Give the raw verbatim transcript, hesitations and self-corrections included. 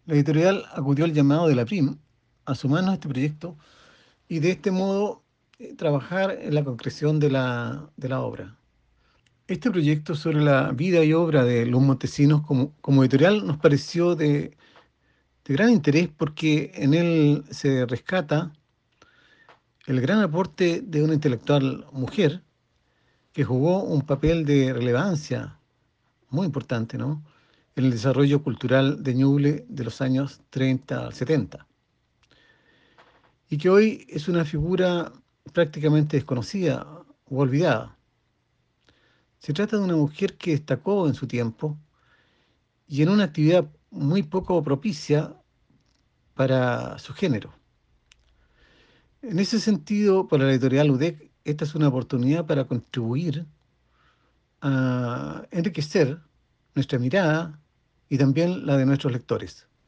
La editorial acudió al llamado de la P R I M a sumarnos a este proyecto y de este modo eh, trabajar en la concreción de la, de la obra. Este proyecto sobre la vida y obra de los Montesinos como, como editorial nos pareció de, de gran interés porque en él se rescata el gran aporte de una intelectual mujer que jugó un papel de relevancia muy importante, ¿no?, en el desarrollo cultural de Ñuble de los años treinta al setenta, y que hoy es una figura prácticamente desconocida o olvidada. Se trata de una mujer que destacó en su tiempo y en una actividad muy poco propicia para su género. En ese sentido, para la editorial U D E C, esta es una oportunidad para contribuir a enriquecer nuestra mirada y también la de nuestros lectores.